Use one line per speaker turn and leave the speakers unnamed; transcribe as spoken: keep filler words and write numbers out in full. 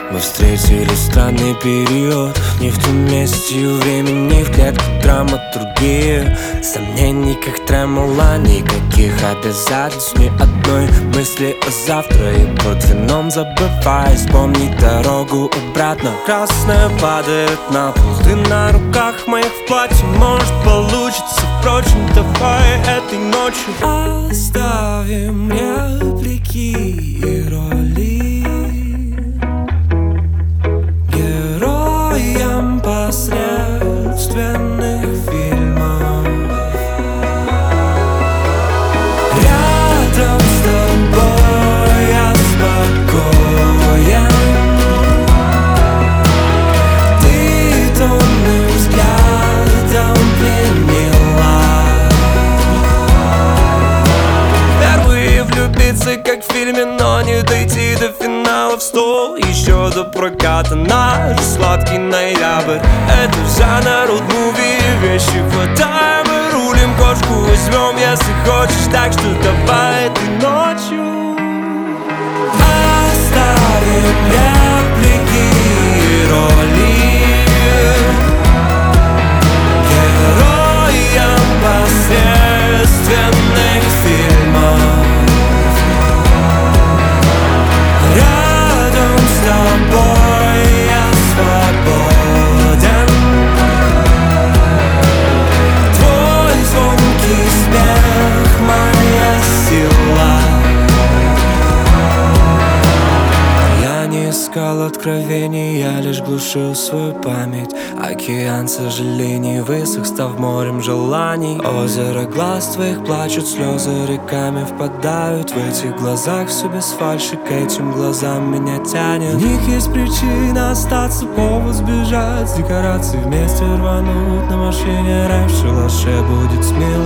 Мы встретили странный период, не в том месте и времени, в клетке драматургии. Сомнений, как тремола, никаких обязательств, ни одной мысли о завтра. И под вином забывай вспомнить дорогу обратно. Красная падает на пол, ты на руках моих в платье. Может получится, впрочем, давай этой ночью оставим реплики и роли героям посредственных фильмов. Рядом с тобой я спокоен, ты томным взглядом пленила. Впервые влюбиться, как в фильме, но не дойти до финала в сто. Еще до проката наш сладкий ноябрь. Это жанр муви, вещи хватаем и рулим, кошку возьмем, если хочешь. Так что давай этой ночью оставим реплики и роли героям посредственных фильмов. Рядом с тобой я свободен, твой звонкий смех — моя сила. Я не искал откровений, я лишь глушил свою память. Океан сожалений высох, став морем желаний. Озеро глаз твоих плачут, слезы реками впадают. В этих глазах все без фальши, к этим глазам меня тянет. В них есть причина остаться, повод сбежать с декораций, вместе рвануть на машине. Рэп в шалаше будет смело.